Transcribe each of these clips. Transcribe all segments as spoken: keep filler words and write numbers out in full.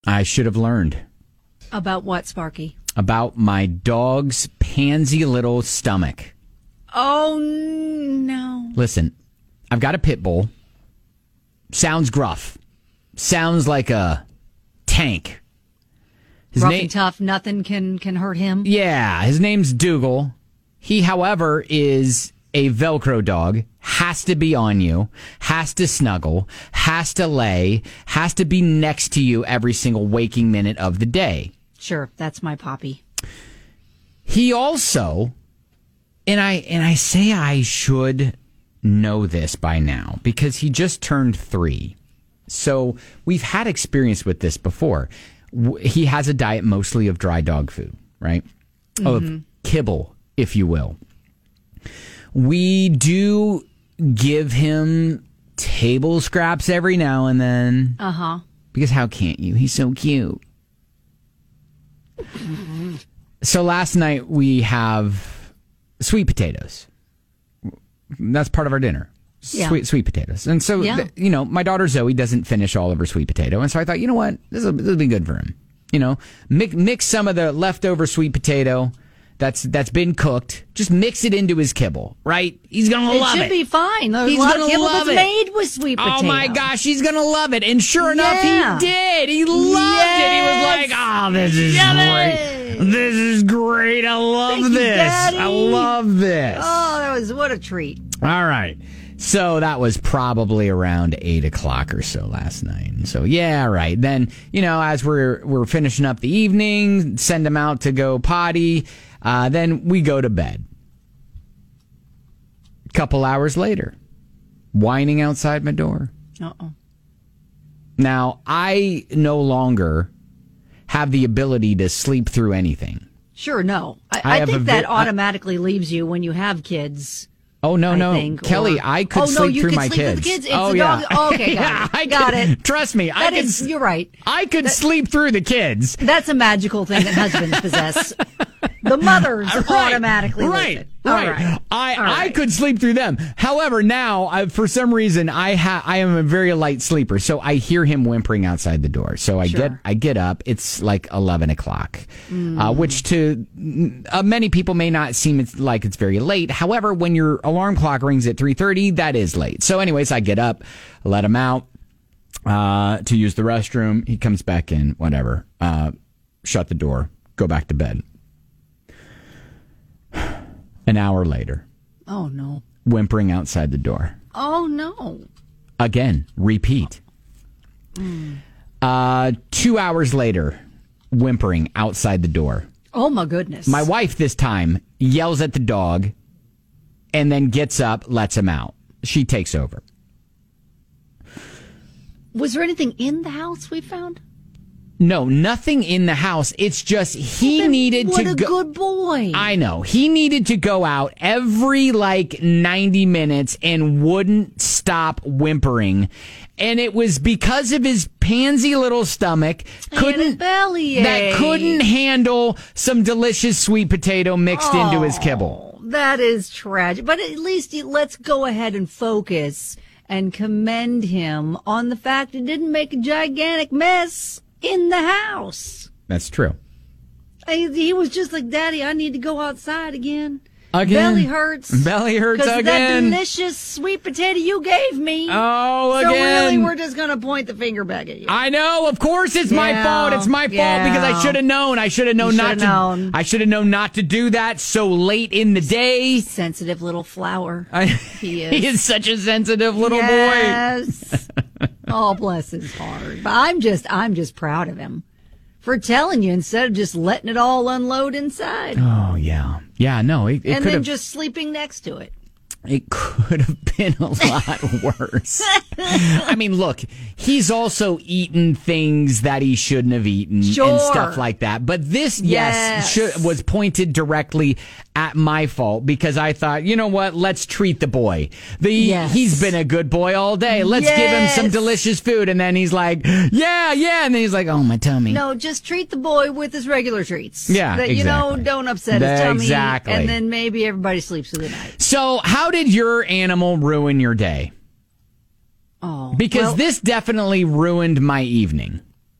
I should have learned. About what, Sparky? About my dog's pansy little stomach. Oh, no. Listen, I've got a pit bull. Sounds gruff. Sounds like a tank. His Rough name, and tough, nothing can, can hurt him. Yeah, his name's Dougal. He, however, is a Velcro dog. Has to be on you, has to snuggle, has to lay, has to be next to you every single waking minute of the day. Sure, that's my Poppy. He also, and I and I say I should know this by now because he just turned three. So we've had experience with this before. He has a diet mostly of dry dog food, right? Mm-hmm. Of kibble, if you will. We do give him table scraps every now and then. Uh-huh. Because how can't you? He's so cute. So last night we have sweet potatoes. That's part of our dinner. Yeah. Sweet sweet potatoes. And so, yeah. th- you know, my daughter Zoe doesn't finish all of her sweet potato. And so I thought, you know what? This will, this will be good for him. You know, mix, mix some of the leftover sweet potato that's that's been cooked. Just mix it into his kibble, right? He's going to love it. It should be fine. There's He's a lot gonna of kibble love that's it. made with sweet potato. Oh, my gosh. He's going to love it. And sure enough, Yeah. he did. He loved Yes. it. He was like, oh, this is Yummy. great. This is great. I love Thank you, this. Daddy. I love this. Oh, that was, what a treat. All right. So that was probably around eight o'clock or so last night. So yeah, right. Then, you know, as we're we're finishing up the evening, send him out to go potty. Uh, then we go to bed. A couple hours later, whining outside my door. Uh-oh. Now, I no longer have the ability to sleep through anything. Sure, no. I, I I have think a that vi- I- automatically leaves you when you have kids. Oh, no, I no. think, Kelly, or- I could oh, no, sleep you through could my sleep kids. with the kids? It's oh, the yeah. dog- oh, okay, got yeah, it. I Got could, it. Trust me. I That could, is, you're right. I could That- sleep through the kids. That's a magical thing that husbands possess. The mothers Right, automatically right, listen. right. All right. I All I right. could sleep through them. However, now I, for some reason I ha- I am a very light sleeper, so I hear him whimpering outside the door. So I Sure. get I get up. It's like eleven o'clock, mm. uh, which to uh, many people may not seem it's like it's very late. However, when your alarm clock rings at three thirty, that is late. So, anyways, I get up, let him out uh, to use the restroom. He comes back in, whatever. Uh, shut the door. Go back to bed. An hour later, Oh, no. whimpering outside the door. Oh, no. Again, repeat. Mm. Uh, two hours later, whimpering outside the door. Oh, my goodness. My wife this time yells at the dog and then gets up, lets him out. She takes over. Was there anything in the house we found? No, nothing in the house. It's just he Then needed what to a go. good boy. I know. He needed to go out every like ninety minutes and wouldn't stop whimpering. And it was because of his pansy little stomach And his couldn't bellyache. that couldn't handle some delicious sweet potato mixed into his kibble. That is tragic. But at least he, let's go ahead and focus and commend him on the fact he didn't make a gigantic mess in the house. That's true. I, he was just like, Daddy, I need to go outside again. Again. Belly hurts. Belly hurts Because of that again. delicious sweet potato you gave me. Oh, so again. really, we're just going to point the finger back at you. I know, of course it's my Yeah, fault. It's my fault yeah. because I should have known. I should have known You not shoulda to known. I should have known not to do that so late in the day. Sensitive little flower. I, He is. he is such a sensitive little boy. yes. Oh, bless his heart. But I'm just, I'm just proud of him for telling you instead of just letting it all unload inside Oh yeah. Yeah, no, it, it and could then have just sleeping next to it. it could have been a lot worse. I mean, look, he's also eaten things that he shouldn't have eaten Sure. and stuff like that. But this, yes, Yes. should, was pointed directly at my fault because I thought, you know what? Let's treat the boy. The Yes. He's been a good boy all day. Let's give him some Yes. delicious food. And then he's like, yeah, yeah. And then he's like, oh, my tummy. No, just treat the boy with his regular treats. Yeah, that, you know, exactly. don't upset his tummy. Exactly. And then maybe everybody sleeps through the night. So how did your animal ruin your day? Oh, Because well, this definitely ruined my evening.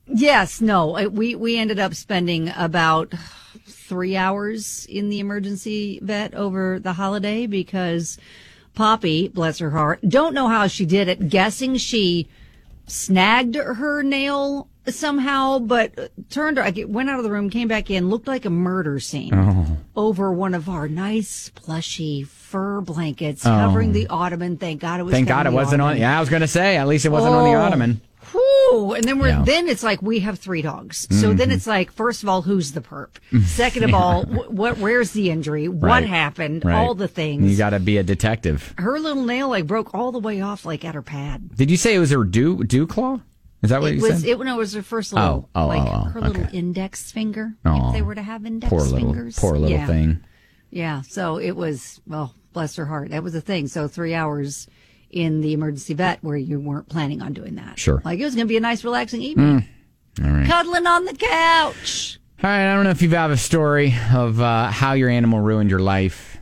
Yes, no. I- We we ended up spending about three hours in the emergency vet over the holiday because Poppy, bless her heart, don't know how she did it. Guessing she snagged her nail somehow, but turned her, I went out of the room, came back in, looked like a murder scene Oh. over one of our nice plushy fur blankets Oh. covering the ottoman. Thank God it was. Thank God it covering the wasn't on. ottoman. Yeah, I was going to say, at least it wasn't on the Oh. ottoman. Whew. And then we're Yeah. then it's like we have three dogs. So then it's like, first of all, who's the perp? Second of all, wh- what? Where's the injury? What Right. happened? Right. All the things. You got to be a detective. Her little nail like broke all the way off, like at her pad. Did you say it was her dew dew claw? Is that what It you was said? it, no, it was her first little, Oh, oh, like oh, oh, her little okay. index finger. Oh, if they were to have index poor little, fingers, poor little yeah. thing. Yeah. So it was, well, bless her heart. That was a thing. So three hours in the emergency vet where you weren't planning on doing that. Sure. Like it was going to be a nice, relaxing evening. All right. Cuddling on the couch. All right. I don't know if you have a story of uh, how your animal ruined your life.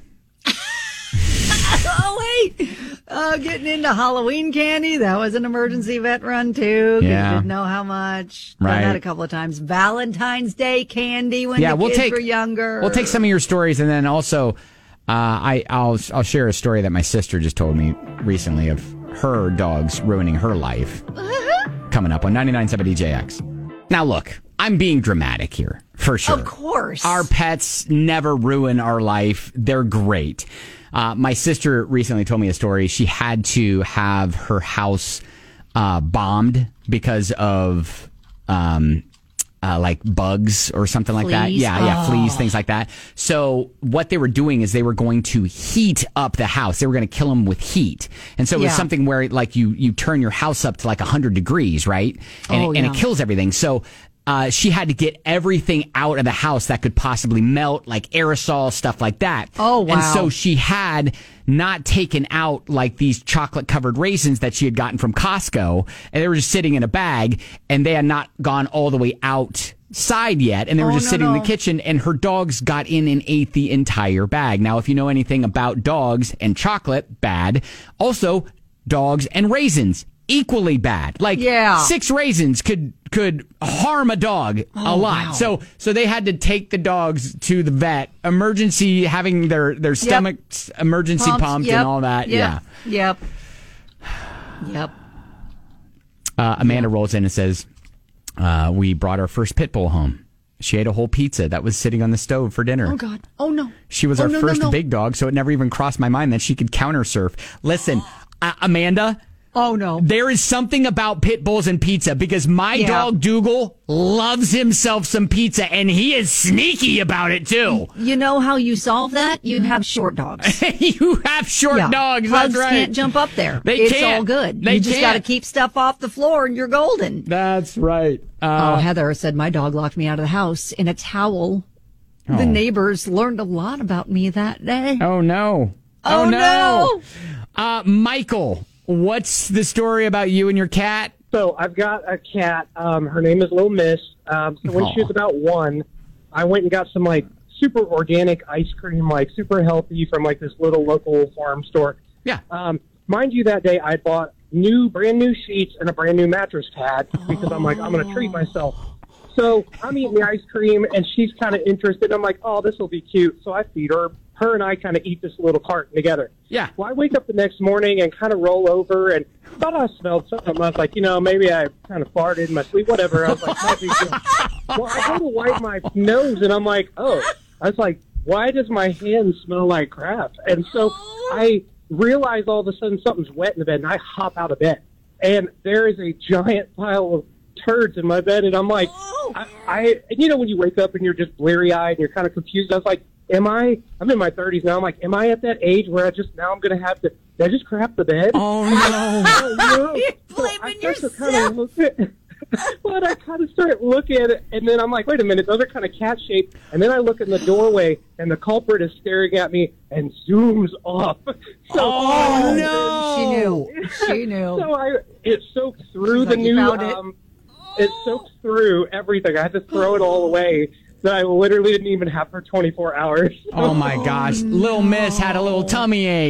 Oh, wait. Uh, getting into Halloween candy. That was an emergency vet run, too. 'Cause Yeah. you didn't know how much. Done Right. that a couple of times. Valentine's Day candy when Yeah, the we'll kids take were younger. We'll take some of your stories, and then also, uh, I I'll I'll share a story that my sister just told me recently of her dogs ruining her life. Coming up on ninety-nine point seven D J X. Now, look, I'm being dramatic here for sure. Of course. Our pets never ruin our life. They're great. Uh, my sister recently told me a story. She had to have her house uh, bombed because of um, uh, like bugs or something like that. Fleas? Yeah, yeah, Oh. fleas, things like that. So what they were doing is they were going to heat up the house. They were going to kill them with heat. And so it was Yeah. something where like you, you turn your house up to like one hundred degrees, right? And, Oh, it, and yeah. it kills everything. So uh, she had to get everything out of the house that could possibly melt, like aerosol, stuff like that. Oh, wow. And so she had not taken out like these chocolate covered raisins that she had gotten from Costco, and they were just sitting in a bag, and they had not gone all the way outside yet, and they were Oh, just no, sitting in no. the kitchen, and her dogs got in and ate the entire bag. Now, if you know anything about dogs and chocolate, bad. Also, dogs and raisins, equally bad. Like Yeah. six raisins could could harm a dog a lot. wow. So so they had to take the dogs to the vet, emergency having their their stomachs emergency Pumped, pumped yep, and all that. Yep, Yeah. Yep. Yep. Uh, Amanda rolls in and says, uh, "We brought our first pit bull home. She ate a whole pizza that was sitting on the stove for dinner. Oh, God. Oh, no. She was Oh, our no, no, first no. big dog, so it never even crossed my mind that she could counter surf. Listen, uh, Amanda." Oh, no. There is something about pit bulls and pizza because my Yeah. dog Dougal loves himself some pizza and he is sneaky about it too. You know how you solve that? You have short dogs. You have short Yeah. dogs. Pugs That's right. can't jump up there. They it's can't. all good. They you just got to can't. keep stuff off the floor and you're golden. That's right. oh, Uh, Heather said my dog locked me out of the house in a towel. Oh. The neighbors learned a lot about me that day. oh no. Oh, no. Uh, Michael, what's the story about you and your cat? So I've got a cat. Um, her name is Little Miss. Um, so when she was Aw. about one, I went and got some like super organic ice cream, like super healthy from like this little local farm store. Yeah. Um, mind you, that day I bought new, brand new sheets and a brand new mattress pad because I'm like, I'm going to treat myself. So I'm eating the ice cream and she's kind of interested. I'm like, oh, this will be cute. So I feed her. Her and I kind of eat this little carton together. Yeah. Well, I wake up the next morning and kind of roll over and thought I smelled something. I was like, you know, maybe I kind of farted in my sleep, whatever. I was like, no big deal. Well, I go to wipe my nose and I'm like, oh. I was like, why does my hand smell like crap? And so I realize all of a sudden something's wet in the bed and I hop out of bed. And there is a giant pile of turds in my bed. And I'm like, I, I and you know, when you wake up and you're just bleary-eyed and you're kind of confused, I was like, am I, I'm in my thirties now, I'm like, am I at that age where I just, now I'm going to have to, did I just crap the bed? Oh no. Oh, no. You're So I blaming start to yourself. kind of look at, but I kind of start looking at it, and then I'm like, wait a minute, those are kind of cat shaped. And then I look in the doorway, and the culprit is staring at me and zooms off. So Oh no. She knew. She knew. So I, it soaked through She's the like, "You new, found it." um, it soaked through everything. I had to throw it all away. So I literally didn't even have for twenty-four hours. Oh my gosh. Little Miss had a little tummy ache.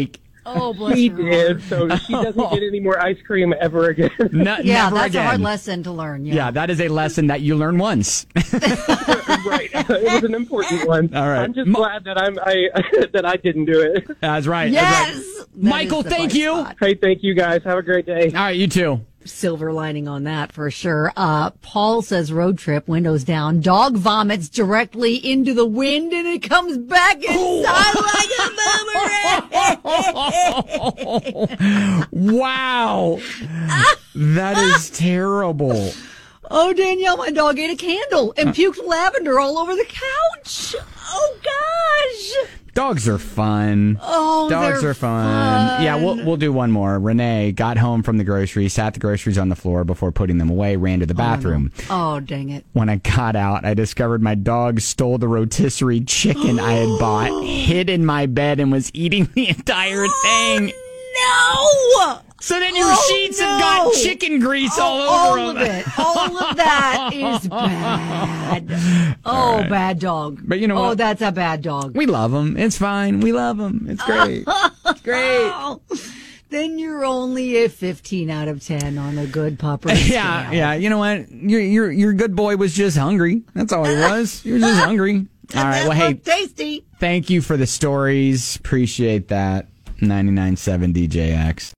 Oh, bless He her did, heart. so she doesn't get any more ice cream ever again. No, Yeah, never that's again. a hard lesson to learn. Yeah. Yeah, that is a lesson that you learn once. Right, it was an important one. All right. I'm just Ma- glad that I'm I that I didn't do it. That's right. Yes. That's right. That Michael, is the thank bright you. spot. Hey, thank you guys. Have a great day. All right, you too. Silver lining on that for sure. Uh, Paul says road trip, windows down, dog vomits directly into the wind and it comes back inside like a boomerang. Wow. That is terrible. Oh, Danielle, my dog ate a candle and puked lavender all over the couch. Oh, gosh. Dogs are fun. Oh, Dogs they're are fun. Yeah, we'll we'll do one more. Renee got home from the groceries, sat the groceries on the floor before putting them away, ran to the bathroom. Oh, dang it. When I got out, I discovered my dog stole the rotisserie chicken I had bought, hid in my bed, and was eating the entire thing. No! So then your Oh, sheets no. have got chicken grease all Oh, over all them. of it. All of that is bad. Oh, right. bad dog. But you know Oh, what? that's a bad dog. We love them. It's fine. We love them. It's great. It's great. Oh, then you're only a fifteen out of ten on a good pupper. Yeah, scale. yeah. You know what? Your your your good boy was just hungry. That's all he was. He was just hungry. All right. That Well, hey, looked tasty. thank you for the stories. Appreciate that. ninety-nine point seven D J X.